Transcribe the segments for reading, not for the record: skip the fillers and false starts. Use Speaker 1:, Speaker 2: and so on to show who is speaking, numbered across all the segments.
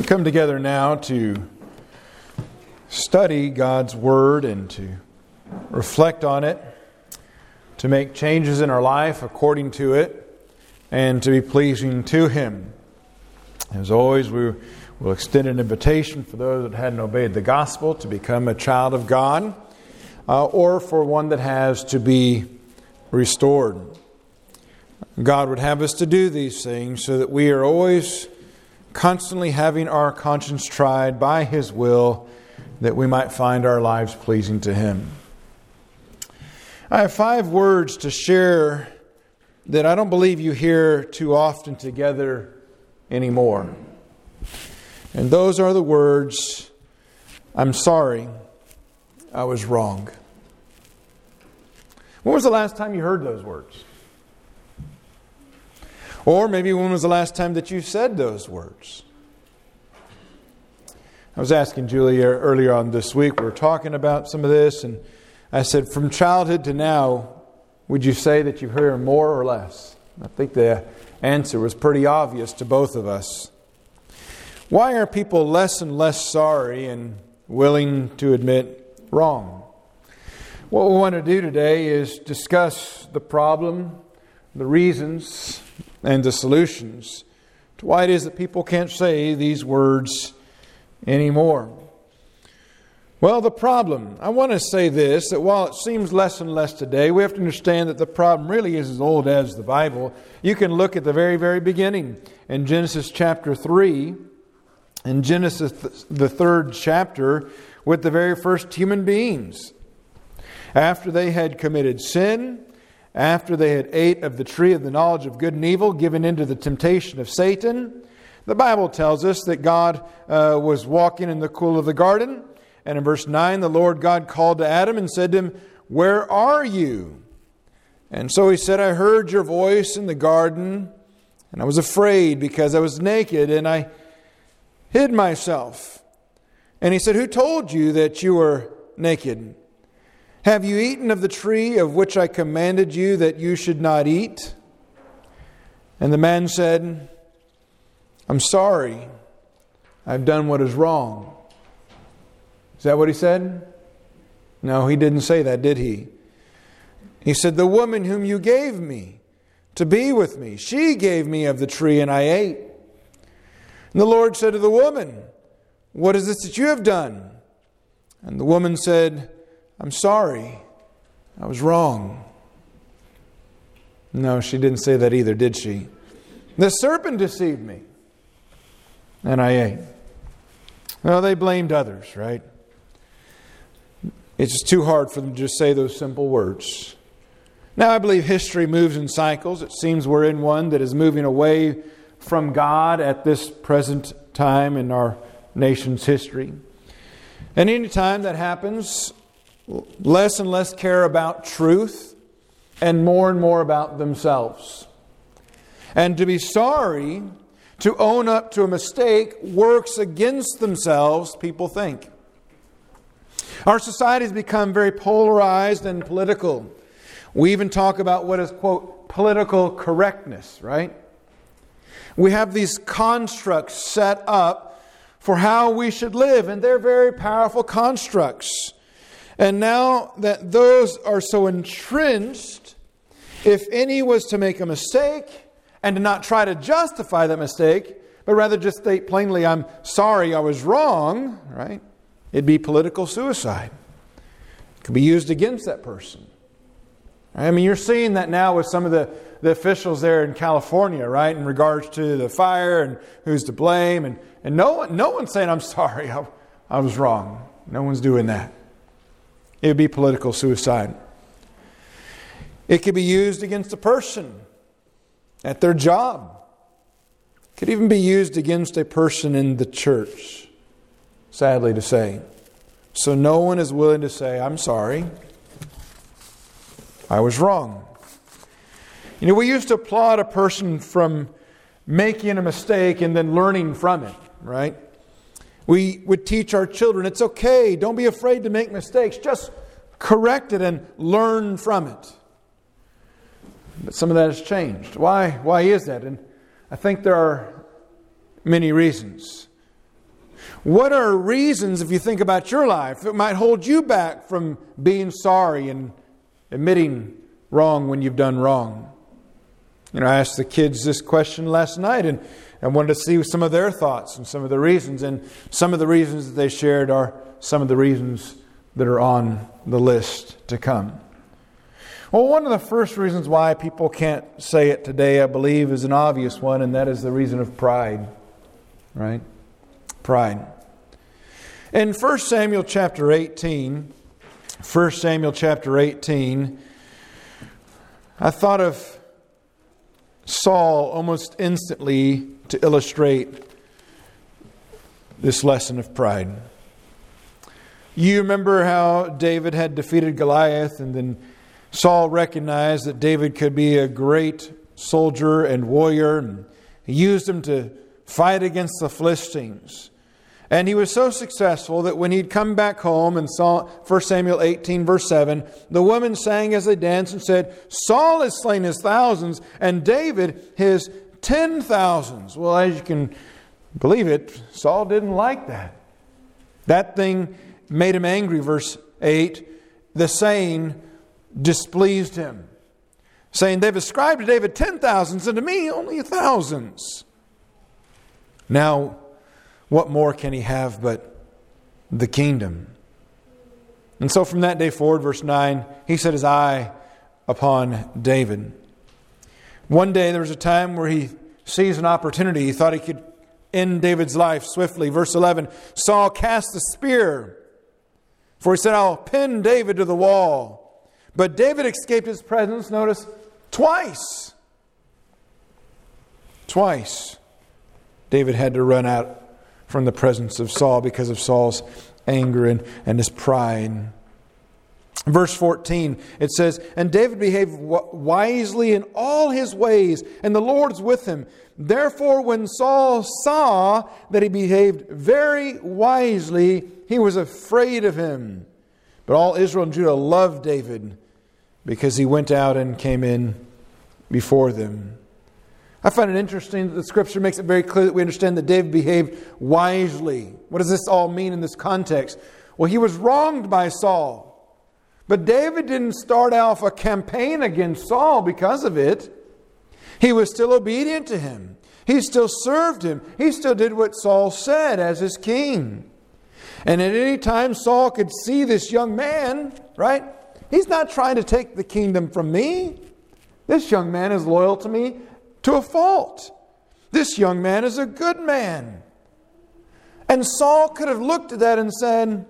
Speaker 1: come together now to study God's Word and to reflect on it, to make changes in our life according to it, and to be pleasing to Him. As always, we will extend an invitation for those that hadn't obeyed the gospel to become a child of God, or for one that has to be restored. God would have us to do these things so that we are always constantly having our conscience tried by His will, that we might find our lives pleasing to Him. I have 5 words to share that I don't believe you hear too often together anymore. And those are the words, I'm sorry, I was wrong. When was the last time you heard those words? Or maybe when was the last time that you said those words? I was asking Julia earlier on this week, we were talking about some of this, and I said, from childhood to now, would you say that you hear more or less? I think the answer was pretty obvious to both of us. Why are people less and less sorry and willing to admit wrong? What we want to do today is discuss the problem, the reasons, and the solutions to why it is that people can't say these words anymore. Well, the problem, I want to say this, that while it seems less and less today, we have to understand that the problem really is as old as the Bible. You can look at the very, very beginning in Genesis chapter 3, in Genesis the 3rd chapter, with the very first human beings. After they had committed sin, after they had ate of the tree of the knowledge of good and evil, given into the temptation of Satan, the Bible tells us that God was walking in the cool of the garden. And in verse 9, the Lord God called to Adam and said to him, "Where are you?" And so he said, "I heard your voice in the garden, and I was afraid because I was naked, and I hid myself." And he said, "Who told you that you were naked? Have you eaten of the tree of which I commanded you that you should not eat?" And the man said, "I'm sorry. I've done what is wrong." Is that what he said? No, he didn't say that, did he? He said, "The woman whom you gave me to be with me, she gave me of the tree and I ate." And the Lord said to the woman, "What is this that you have done?" And the woman said, "I'm sorry. I was wrong." No, she didn't say that either, did she? "The serpent deceived me, and I ate." Well, they blamed others, right? It's just too hard for them to just say those simple words. Now, I believe history moves in cycles. It seems we're in one that is moving away from God at this present time in our nation's history. And any time that happens, less and less care about truth and more about themselves. And to be sorry, to own up to a mistake, works against themselves, people think. Our society has become very polarized and political. We even talk about what is, quote, political correctness, right? We have these constructs set up for how we should live, and they're very powerful constructs. And now that those are so entrenched, if any was to make a mistake and to not try to justify that mistake, but rather just state plainly, "I'm sorry, I was wrong," right? It'd be political suicide. It could be used against that person. I mean, you're seeing that now with some of the officials there in California, right? In regards to the fire and who's to blame. And no one's saying, "I'm sorry, I was wrong." No one's doing that. It would be political suicide. It could be used against a person at their job. It could even be used against a person in the church, sadly to say. So no one is willing to say, "I'm sorry, I was wrong." You know, we used to applaud a person from making a mistake and then learning from it, right? We would teach our children, it's okay, don't be afraid to make mistakes, just correct it and learn from it. But some of that has changed. Why is that? And I think there are many reasons. What are reasons, if you think about your life, that might hold you back from being sorry and admitting wrong when you've done wrong? I asked the kids this question last night, and I wanted to see some of their thoughts and some of the reasons. And some of the reasons that they shared are some of the reasons that are on the list to come. Well, one of the first reasons why people can't say it today, I believe, is an obvious one, and that is the reason of pride. Right? Pride. In 1 Samuel chapter 18, I thought of Saul almost instantly to illustrate this lesson of pride. You remember how David had defeated Goliath, and then Saul recognized that David could be a great soldier and warrior, and he used him to fight against the Philistines. And he was so successful that when he'd come back home and saw 1 Samuel 18 verse 7, the women sang as they danced and said, Saul has slain his thousands and David his 10,000s. Well, as you can believe it, Saul didn't like that. That thing made him angry, verse 8. The saying displeased him, saying, they've ascribed to David 10,000s and to me only thousands. Now, what more can he have but the kingdom? And so from that day forward, verse 9, he set his eye upon David. One day there was a time where he sees an opportunity. He thought he could end David's life swiftly. Verse 11, Saul cast a spear, for he said, I'll pin David to the wall. But David escaped his presence, notice, twice. Twice David had to run out from the presence of Saul because of Saul's anger and his pride. Verse 14, it says, and David behaved wisely in all his ways, and the Lord's with him. Therefore, when Saul saw that he behaved very wisely, he was afraid of him. But all Israel and Judah loved David because he went out and came in before them. I find it interesting that the Scripture makes it very clear that we understand that David behaved wisely. What does this all mean in this context? Well, he was wronged by Saul. But David didn't start off a campaign against Saul because of it. He was still obedient to him. He still served him. He still did what Saul said as his king. And at any time Saul could see this young man, right? He's not trying to take the kingdom from me. This young man is loyal to me to a fault. This young man is a good man. And Saul could have looked at that and said,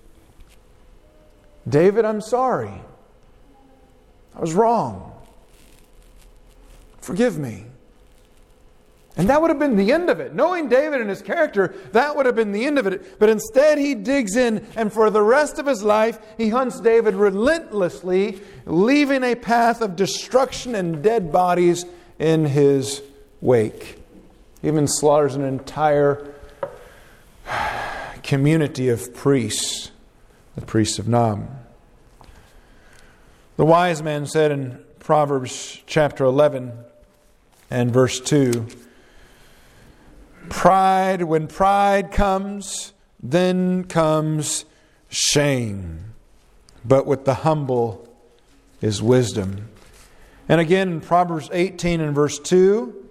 Speaker 1: David, I'm sorry. I was wrong. Forgive me. And that would have been the end of it. Knowing David and his character, that would have been the end of it. But instead he digs in, and for the rest of his life, he hunts David relentlessly, leaving a path of destruction and dead bodies in his wake. He even slaughters an entire community of priests, the priests of Nob. The wise man said in Proverbs chapter 11 and verse 2, pride, when pride comes, then comes shame. But with the humble is wisdom. And again in Proverbs 18 and verse 2,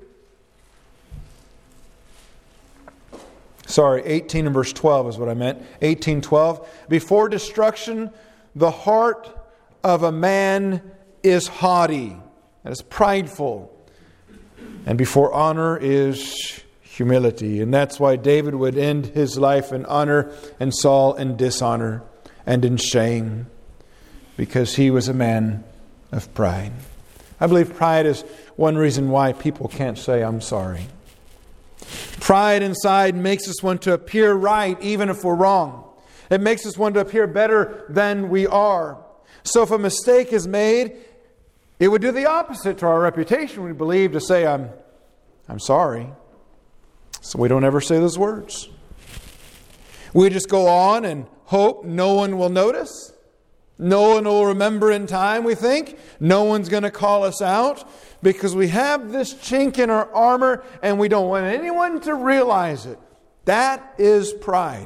Speaker 1: 18 and verse 12 is what I meant. 18:12. Before destruction, the heart of a man is haughty, that is prideful. And before honor is humility. And that's why David would end his life in honor and Saul in dishonor and in shame, because he was a man of pride. I believe pride is one reason why people can't say, I'm sorry. Pride inside makes us want to appear right even if we're wrong. It makes us want to appear better than we are. So if a mistake is made, it would do the opposite to our reputation, we believe, to say, I'm sorry. So we don't ever say those words. We just go on and hope no one will notice. No one will remember in time, we think. No one's going to call us out because we have this chink in our armor and we don't want anyone to realize it. That is pride.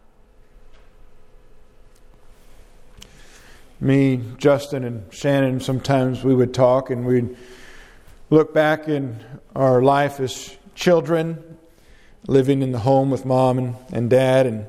Speaker 1: Me, Justin, and Shannon, sometimes we would talk and we'd look back in our life as children, living in the home with mom and dad. And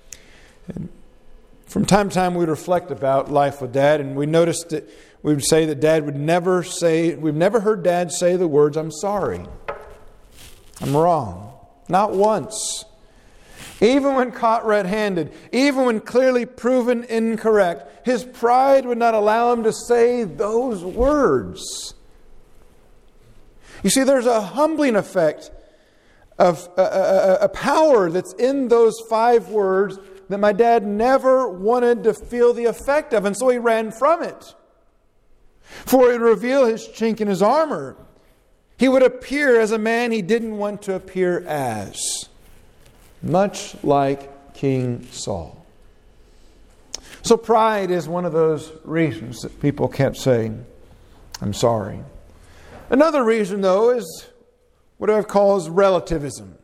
Speaker 1: from time to time we'd reflect about life with Dad, and we noticed that we would say that Dad would never say, we've never heard Dad say the words, "I'm sorry. I'm wrong." Not once. Even when caught red-handed, even when clearly proven incorrect, his pride would not allow him to say those words. You see, there's a humbling effect of a power that's in those 5 words that my dad never wanted to feel the effect of, and so he ran from it. For it would reveal his chink in his armor. He would appear as a man he didn't want to appear as. Much like King Saul. So pride is one of those reasons that people can't say, "I'm sorry." Another reason, though, is what I've called relativism.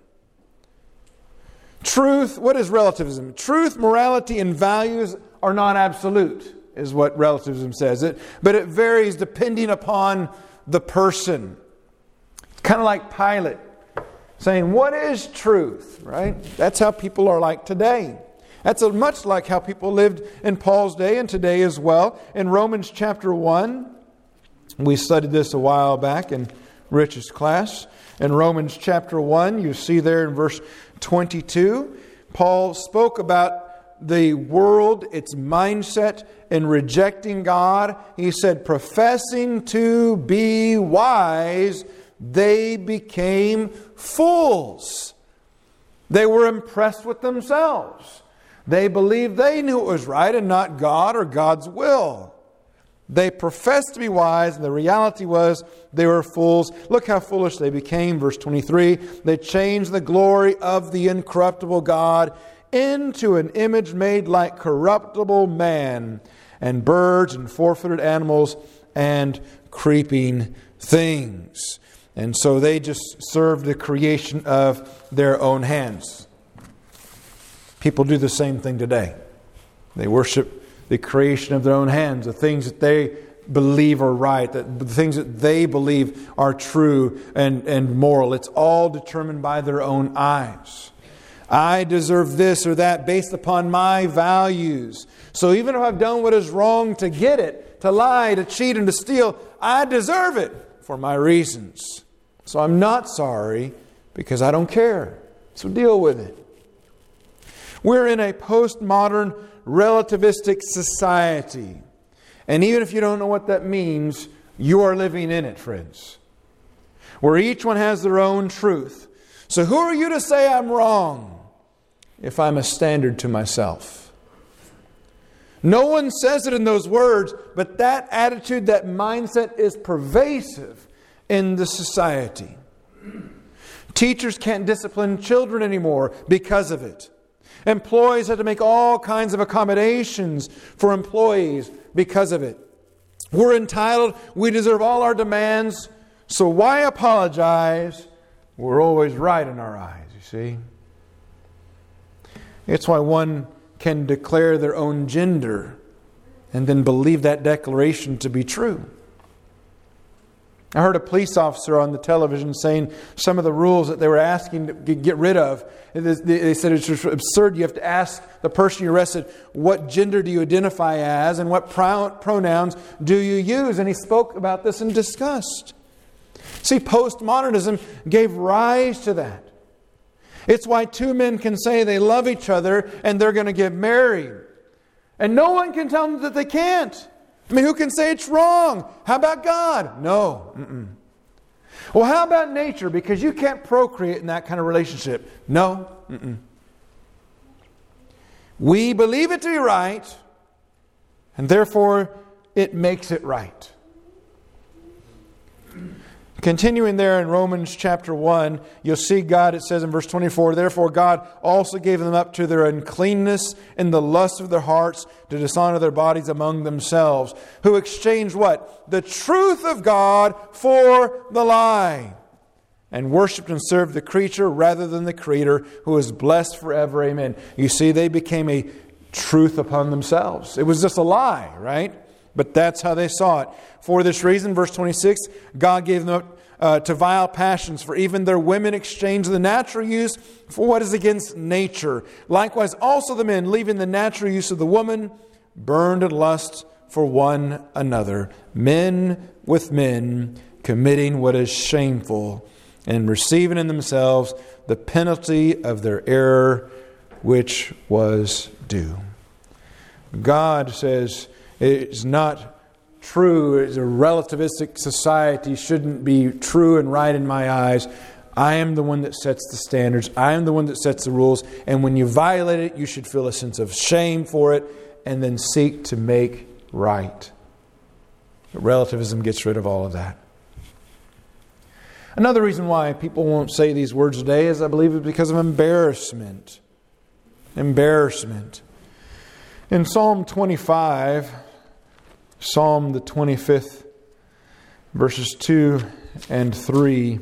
Speaker 1: Truth, what is relativism? Truth, morality, and values are not absolute, is what relativism says. But it varies depending upon the person. Kind of like Pilate saying, "What is truth?" Right? That's how people are like today. That's much like how people lived in Paul's day and today as well. In Romans chapter 1, we studied this a while back in Rich's class. In Romans chapter 1, you see there in verse 22, Paul spoke about the world, its mindset in rejecting God. He said, "Professing to be wise, they became fools." They were impressed with themselves. They believed they knew it was right and not God or God's will. They professed to be wise, and the reality was they were fools. Look how foolish they became. Verse 23, they changed the glory of the incorruptible God into an image made like corruptible man, and birds and four-footed animals and creeping things. And so they just served the creation of their own hands. People do the same thing today. They worship the creation of their own hands, the things that they believe are right, the things that they believe are true and moral. It's all determined by their own eyes. I deserve this or that based upon my values. So even if I've done what is wrong to get it, to lie, to cheat, and to steal, I deserve it for my reasons. So I'm not sorry because I don't care. So deal with it. We're in a postmodern relativistic society. And even if you don't know what that means, you are living in it, friends. Where each one has their own truth. So who are you to say I'm wrong if I'm a standard to myself? No one says it in those words, but that attitude, that mindset is pervasive in the society. Teachers can't discipline children anymore because of it. Employees have to make all kinds of accommodations for employees because of it. We're entitled, we deserve all our demands, so why apologize? We're always right in our eyes, you see. It's why one can declare their own gender and then believe that declaration to be true. I heard a police officer on the television saying some of the rules that they were asking to get rid of. They said it's just absurd. You have to ask the person you arrested, what gender do you identify as and what pronouns do you use? And he spoke about this in disgust. See, postmodernism gave rise to that. It's why two men can say they love each other and they're going to get married. And no one can tell them that they can't. I mean, who can say it's wrong? How about God? No. Well, how about nature? Because you can't procreate in that kind of relationship. No. We believe it to be right, and therefore it makes it right. Continuing there in Romans chapter 1, you'll see God, it says in verse 24, therefore God also gave them up to their uncleanness and the lust of their hearts to dishonor their bodies among themselves, who exchanged what? The truth of God for the lie, and worshipped and served the creature rather than the Creator, who is blessed forever. Amen. You see, they became a truth upon themselves. It was just a lie, right? But that's how they saw it. For this reason, verse 26, God gave them up to vile passions, for even their women exchanged the natural use for what is against nature. Likewise, also the men, leaving the natural use of the woman, burned in lust for one another. Men with men, committing what is shameful, and receiving in themselves the penalty of their error, which was due. God says it's not true. It's a relativistic society. Shouldn't be true and right in my eyes. I am the one that sets the standards. I am the one that sets the rules. And when you violate it, you should feel a sense of shame for it and then seek to make right. But relativism gets rid of all of that. Another reason why people won't say these words today is, I believe, is because of embarrassment. Embarrassment. In Psalm 25, Psalm the 25th, verses 2 and 3,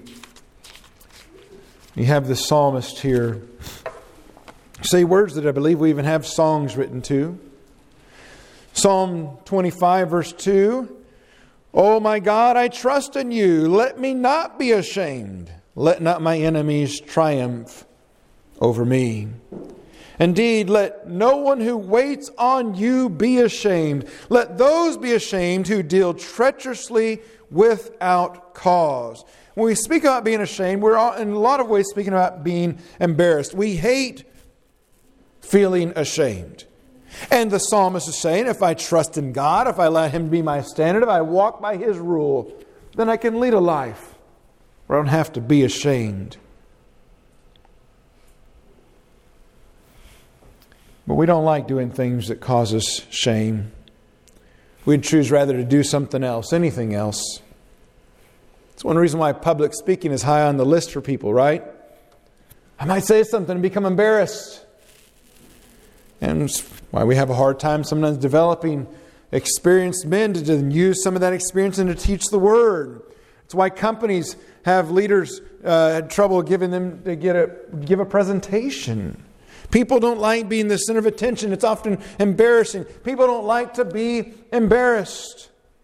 Speaker 1: you have the psalmist here say words that I believe we even have songs written to. Psalm 25, verse 2, "O my God, I trust in you. Let me not be ashamed. Let not my enemies triumph over me. Indeed, let no one who waits on you be ashamed. Let those be ashamed who deal treacherously without cause." When we speak about being ashamed, we're in a lot of ways speaking about being embarrassed. We hate feeling ashamed. And the psalmist is saying, if I trust in God, if I let Him be my standard, if I walk by His rule, then I can lead a life where I don't have to be ashamed. But we don't like doing things that cause us shame. We'd choose rather to do something else, anything else. It's one reason why public speaking is high on the list for people, right? I might say something and become embarrassed. And it's why we have a hard time sometimes developing experienced men to use some of that experience and to teach the Word. It's why companies have leaders had trouble giving them to give a presentation. People don't like being the center of attention. It's often embarrassing. People don't like to be embarrassed.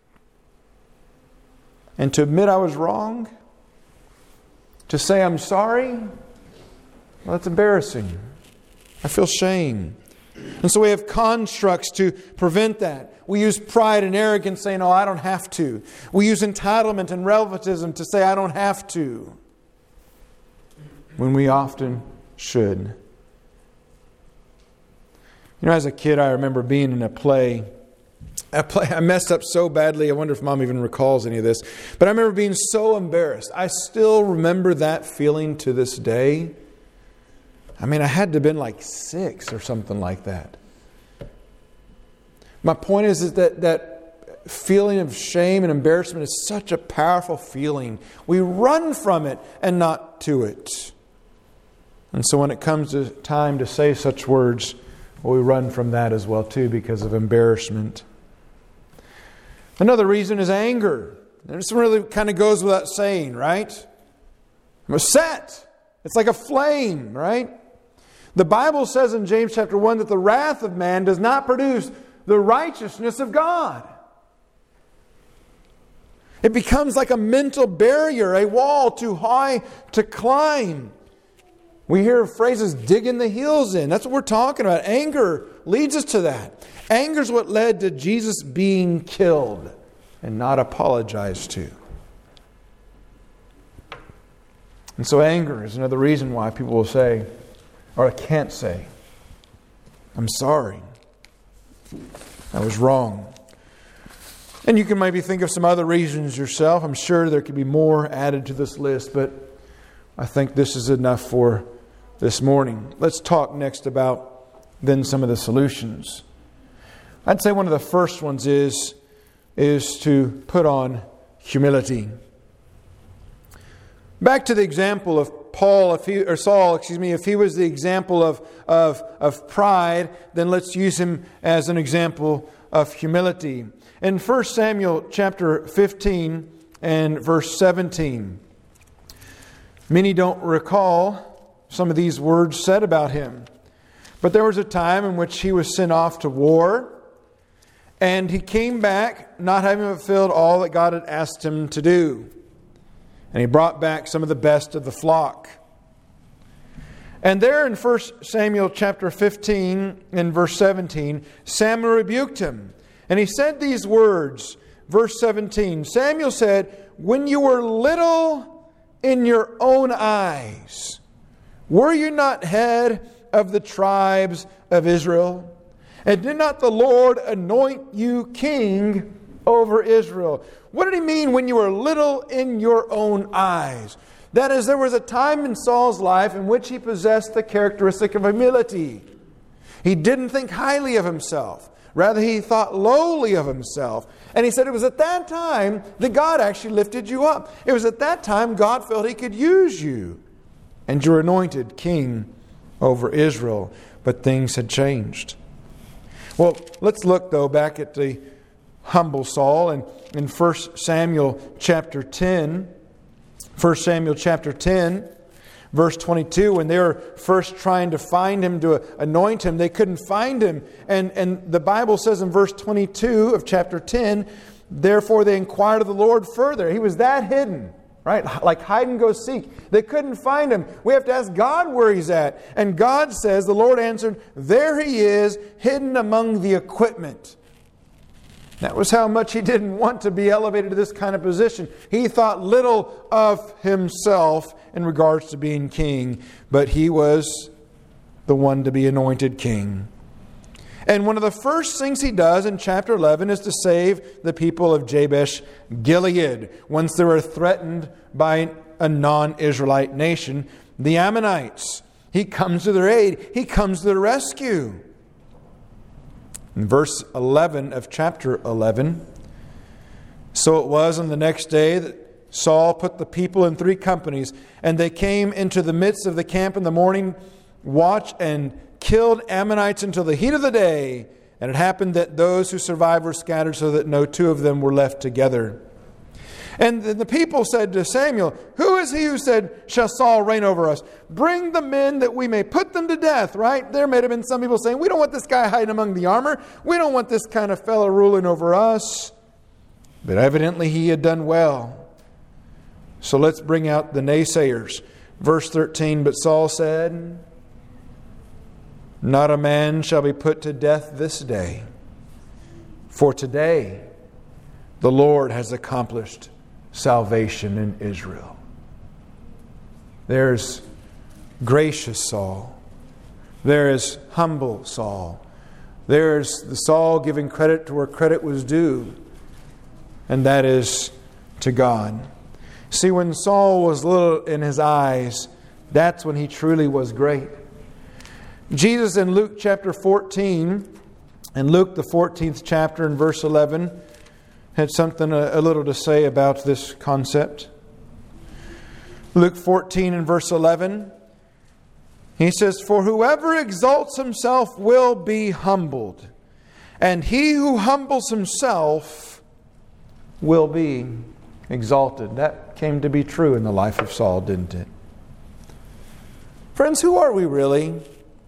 Speaker 1: And to admit I was wrong, to say I'm sorry, well, that's embarrassing. I feel shame. And so we have constructs to prevent that. We use pride and arrogance saying, oh, I don't have to. We use entitlement and relativism to say, I don't have to, when we often should. You know, as a kid, I remember being in a play. I messed up so badly, I wonder if Mom even recalls any of this. But I remember being so embarrassed. I still remember that feeling to this day. I mean, I had to have been like 6 or something like that. My point is that feeling of shame and embarrassment is such a powerful feeling. We run from it and not to it. And so when it comes to time to say such words, well, we run from that as well too because of embarrassment. Another reason is anger. This really kind of goes without saying, right? I'm upset. It's like a flame, right? The Bible says in James chapter 1 that the wrath of man does not produce the righteousness of God. It becomes like a mental barrier, a wall too high to climb. We hear phrases, digging the heels in. That's what we're talking about. Anger leads us to that. Anger is what led to Jesus being killed and not apologized to. And so anger is another reason why people will say, or can't say, I'm sorry. I was wrong. And you can maybe think of some other reasons yourself. I'm sure there could be more added to this list, but I think this is enough for this morning. Let's talk next about then some of the solutions. I'd say one of the first ones is to put on humility. Back to the example of Saul, if he was the example of pride, then let's use him as an example of humility. In 1 Samuel chapter 15 and verse 17, Many don't recall some of these words said about him. But there was a time in which he was sent off to war, and he came back not having fulfilled all that God had asked him to do. And he brought back some of the best of the flock. And there in 1 Samuel chapter 15 and verse 17, Samuel rebuked him. And he said these words, verse 17, Samuel said, "When you were little in your own eyes, were you not head of the tribes of Israel? And did not the Lord anoint you king over Israel?" What did he mean when you were little in your own eyes? That is, there was a time in Saul's life in which he possessed the characteristic of humility. He didn't think highly of himself. Rather, he thought lowly of himself. And he said it was at that time that God actually lifted you up. It was at that time God felt He could use you. And you were anointed king over Israel. But things had changed. Well, let's look, though, back at the humble Saul. And in 1 Samuel chapter 10, 1 Samuel chapter 10, verse 22, when they were first trying to find him, to anoint him, they couldn't find him. And the Bible says in verse 22 of chapter 10, therefore they inquired of the Lord further. He was that hidden, right? Like hide and go seek. They couldn't find him. We have to ask God where he's at. And God says, the Lord answered, there he is, hidden among the equipment. That was how much he didn't want to be elevated to this kind of position. He thought little of himself in regards to being king, but he was the one to be anointed king. And one of the first things he does in chapter 11 is to save the people of Jabesh Gilead. Once they were threatened by a non-Israelite nation, the Ammonites. He comes to their aid. He comes to their rescue. In verse 11 of chapter 11, so it was on the next day that Saul put the people in 3 companies, and they came into the midst of the camp in the morning watch and killed Ammonites until the heat of the day. And it happened that those who survived were scattered, so that no 2 of them were left together. And the people said to Samuel, who is he who said, shall Saul reign over us? Bring the men that we may put them to death, right? There may have been some people saying, we don't want this guy hiding among the armor. We don't want this kind of fellow ruling over us. But evidently he had done well. So let's bring out the naysayers. Verse 13, but Saul said, not a man shall be put to death this day. For today the Lord has accomplished salvation in Israel. There's gracious Saul. There is humble Saul. There's the Saul giving credit to where credit was due. And that is to God. See, when Saul was little in his eyes, that's when he truly was great. Jesus in Luke chapter 14, in Luke the 14th chapter in verse 11, had something a little to say about this concept. Luke 14 and verse 11, he says, for whoever exalts himself will be humbled, and he who humbles himself will be exalted. That came to be true in the life of Saul, didn't it? Friends, who are we really?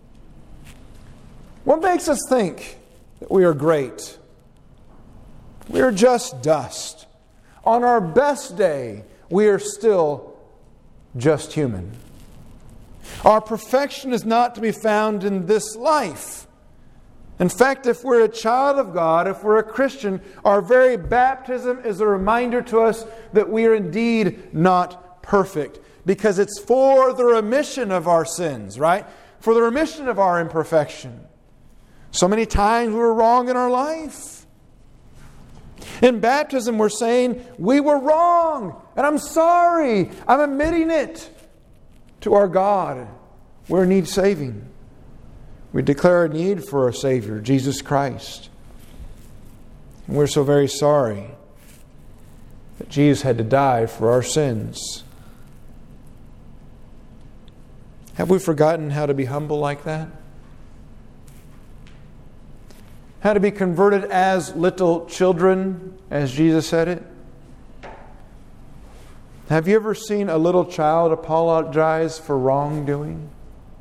Speaker 1: What makes us think that we are great? We are just dust. On our best day, we are still just human. Our perfection is not to be found in this life. In fact, if we're a child of God, if we're a Christian, our very baptism is a reminder to us that we are indeed not perfect. Because it's for the remission of our sins, right? For the remission of our imperfection. So many times we were wrong in our life. In baptism, we're saying, we were wrong, and I'm sorry. I'm admitting it to our God. We need saving. We declare a need for a Savior, Jesus Christ. And we're so very sorry that Jesus had to die for our sins. Have we forgotten how to be humble like that? How to be converted as little children, as Jesus said it? Have you ever seen a little child apologize for wrongdoing?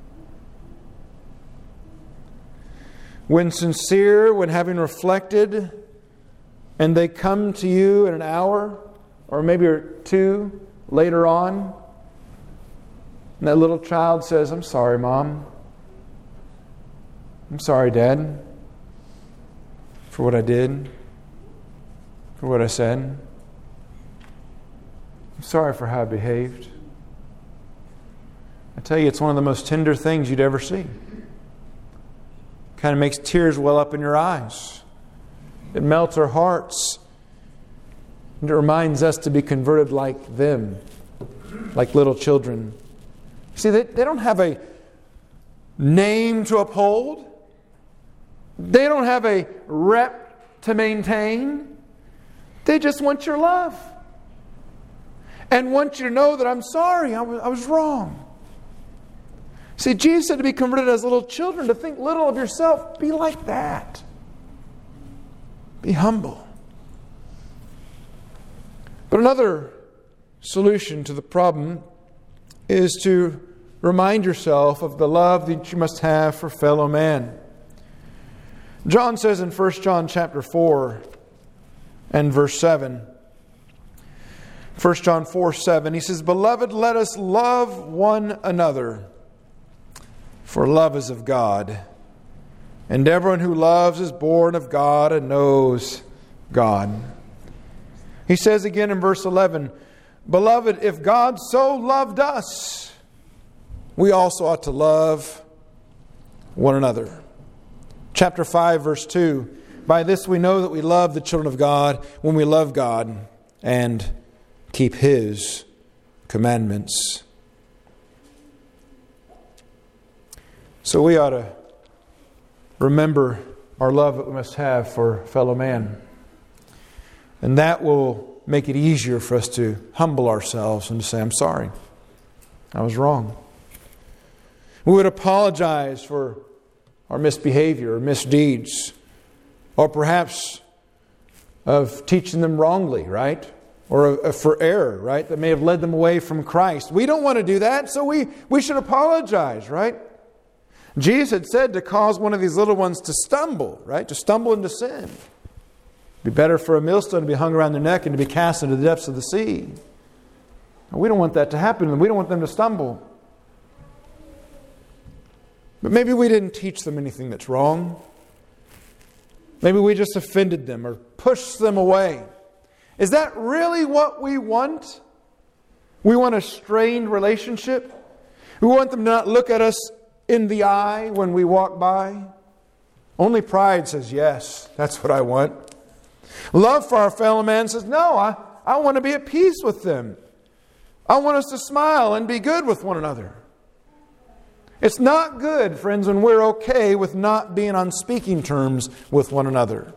Speaker 1: When sincere, when having reflected, and they come to you in an hour or maybe two later on, and that little child says, "I'm sorry, Mom. I'm sorry, Dad, for what I did, for what I said. I'm sorry for how I behaved." I tell you, it's one of the most tender things you'd ever see. Kind of makes tears well up in your eyes. It melts our hearts. And it reminds us to be converted like them, like little children. See, they don't have a name to uphold. They don't have a rep to maintain. They just want your love. And want you to know that I'm sorry, I was wrong. See, Jesus said to be converted as little children, to think little of yourself. Be like that. Be humble. But another solution to the problem is to remind yourself of the love that you must have for fellow man. John says in 1 John chapter 4 and verse 7, 1 John 4:7, he says, "Beloved, let us love one another, for love is of God. And everyone who loves is born of God and knows God." He says again in verse 11, "Beloved, if God so loved us, we also ought to love one another." Chapter 5, verse 2, "By this we know that we love the children of God, when we love God and keep His commandments." So we ought to remember our love that we must have for fellow man. And that will make it easier for us to humble ourselves and to say, "I'm sorry. I was wrong." We would apologize for our misbehavior or misdeeds, or perhaps of teaching them wrongly, right? Or for error, right? That may have led them away from Christ. We don't want to do that, so we should apologize, right? Jesus had said to cause one of these little ones to stumble, right? To stumble into sin. It'd be better for a millstone to be hung around their neck and to be cast into the depths of the sea. We don't want that to happen. We don't want them to stumble. But maybe we didn't teach them anything that's wrong. Maybe we just offended them or pushed them away. Is that really what we want? We want a strained relationship. We want them to not look at us in the eye when we walk by. Only pride says, yes, that's what I want. Love for our fellow man says, no, I want to be at peace with them. I want us to smile and be good with one another. It's not good, friends, when we're okay with not being on speaking terms with one another.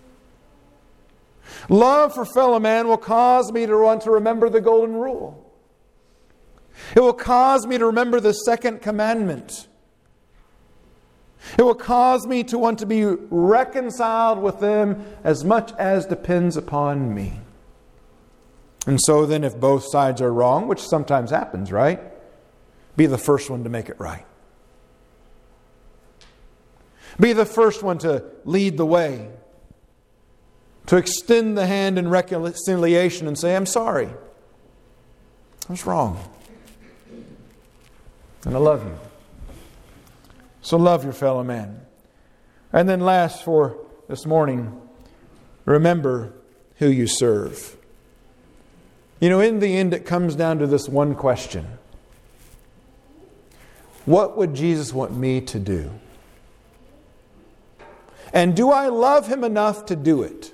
Speaker 1: Love for fellow man will cause me to want to remember the golden rule. It will cause me to remember the second commandment. It will cause me to want to be reconciled with them as much as depends upon me. And so then if both sides are wrong, which sometimes happens, right? Be the first one to make it right. Be the first one to lead the way. To extend the hand in reconciliation and say, I'm sorry. I was wrong. And I love you. So love your fellow man. And then last for this morning, remember who you serve. You know, in the end, it comes down to this one question. What would Jesus want me to do? And do I love Him enough to do it?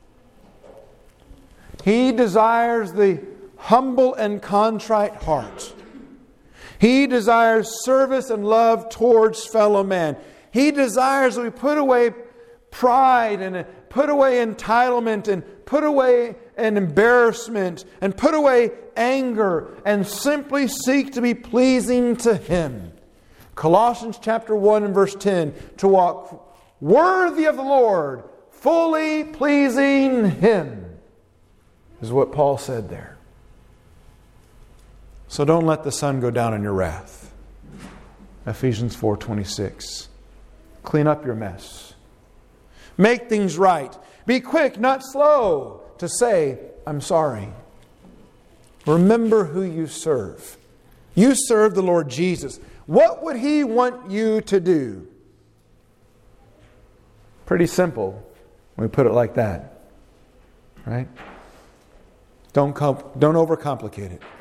Speaker 1: He desires the humble and contrite heart. He desires service and love towards fellow man. He desires that we put away pride and put away entitlement and put away an embarrassment and put away anger and simply seek to be pleasing to Him. Colossians chapter 1 and verse 10, to walk worthy of the Lord, fully pleasing Him, is what Paul said there. So don't let the sun go down in your wrath. Ephesians 4:26. Clean up your mess. Make things right. Be quick, not slow, to say, I'm sorry. Remember who you serve. You serve the Lord Jesus. What would He want you to do? Pretty simple when we put it like that. Right? Don't overcomplicate it.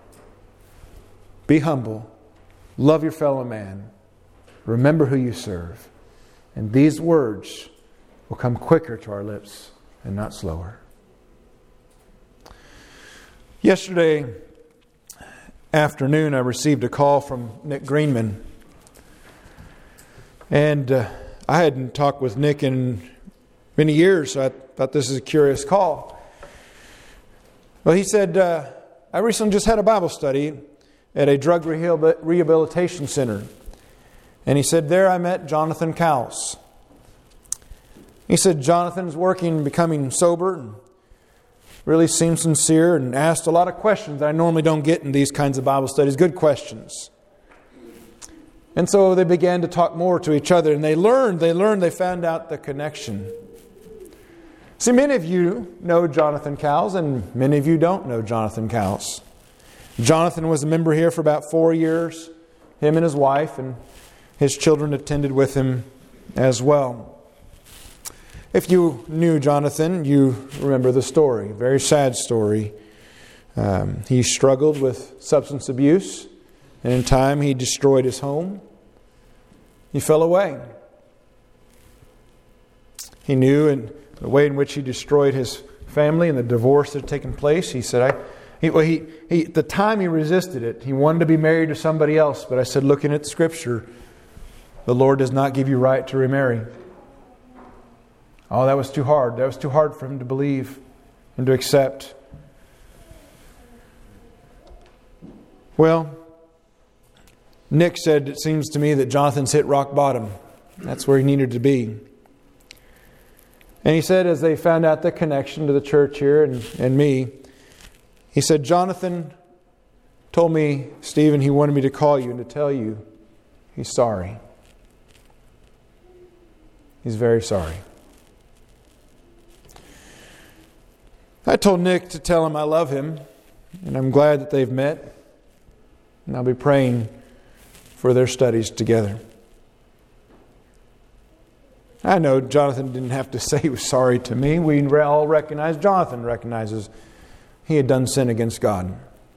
Speaker 1: Be humble. Love your fellow man. Remember who you serve. And these words will come quicker to our lips and not slower. Yesterday afternoon, I received a call from Nick Greenman. And I hadn't talked with Nick in many years, so I thought this is a curious call. Well, he said, I recently just had a Bible study at a drug rehabilitation center. And he said, there I met Jonathan Cowles. He said, Jonathan's working, becoming sober, and really seemed sincere, and asked a lot of questions that I normally don't get in these kinds of Bible studies. Good questions. And so they began to talk more to each other, and they found out the connection. See, many of you know Jonathan Cowles, and many of you don't know Jonathan Cowles. Jonathan was a member here for about 4 years. Him and his wife and his children attended with him as well. If you knew Jonathan, you remember the story. Very sad story. He struggled with substance abuse, and in time he destroyed his home. He fell away. He knew in the way in which he destroyed his family and the divorce that had taken place. He said, at the time he resisted it. He wanted to be married to somebody else. But I said, looking at Scripture, the Lord does not give you right to remarry. Oh, that was too hard. That was too hard for him to believe and to accept. Well, Nick said, it seems to me that Jonathan's hit rock bottom. That's where he needed to be. And he said, as they found out the connection to the church here and me, he said, Jonathan told me, Stephen, he wanted me to call you and to tell you he's sorry. He's very sorry. I told Nick to tell him I love him, and I'm glad that they've met, and I'll be praying for their studies together. I know Jonathan didn't have to say he was sorry to me. We all recognize, Jonathan recognizes he had done sin against God.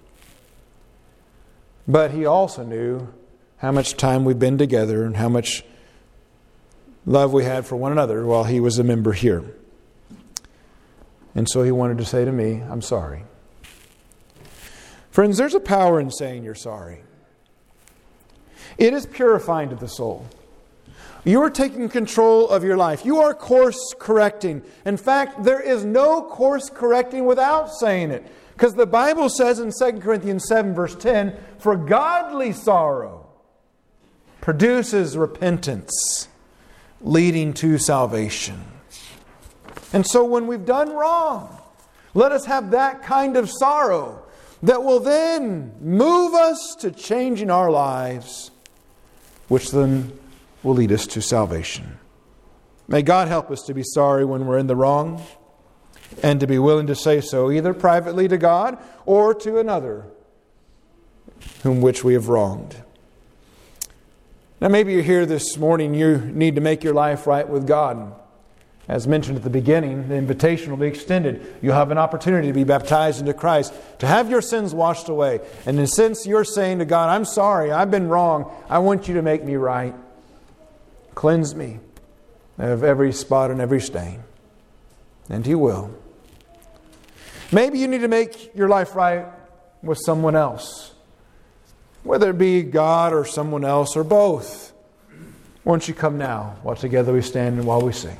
Speaker 1: But he also knew how much time we've been together and how much love we had for one another while he was a member here. And so he wanted to say to me, I'm sorry. Friends, there's a power in saying you're sorry. It is purifying to the soul. You are taking control of your life. You are course correcting. In fact, there is no course correcting without saying it. Because the Bible says in 2 Corinthians 7 verse 10, for godly sorrow produces repentance, leading to salvation. And so when we've done wrong, let us have that kind of sorrow that will then move us to changing our lives, which then will lead us to salvation. May God help us to be sorry when we're in the wrong and to be willing to say so either privately to God or to another whom which we have wronged. Now maybe you're here this morning, you need to make your life right with God. As mentioned at the beginning, the invitation will be extended. You'll have an opportunity to be baptized into Christ, to have your sins washed away. And in a sense, you're saying to God, I'm sorry, I've been wrong. I want you to make me right. Cleanse me of every spot and every stain. And He will. Maybe you need to make your life right with someone else. Whether it be God or someone else or both. Won't you come now while together we stand and while we sing.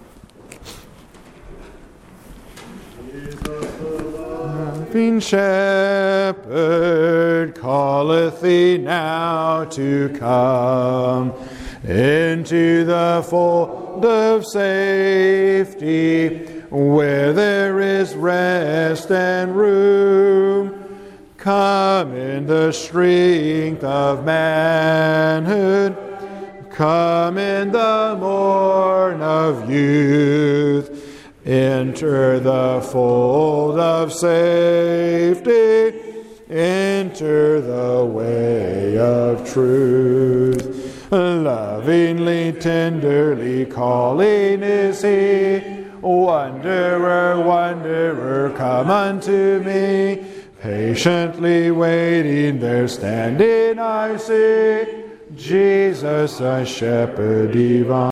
Speaker 1: Loving Shepherd calleth thee now to come into the fold of safety, where there is rest and room. Come in the strength of manhood. Come in the morn of youth. Enter the fold of safety. Enter the way of truth. Lovingly, tenderly calling is He. Wanderer, wanderer, come unto me. Patiently waiting there standing I see. Jesus, the shepherd divine.